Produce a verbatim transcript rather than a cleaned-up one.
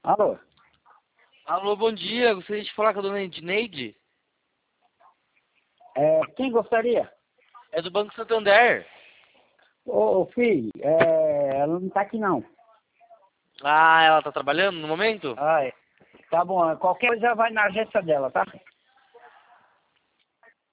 Alô? Alô, bom dia. Gostaria de falar com a dona Edneide. É, quem gostaria? É do Banco Santander. Ô, ô filho, é, ela não tá aqui não. Ah, ela tá trabalhando no momento? Ah, é. Tá bom, qualquer coisa vai na agência dela, tá?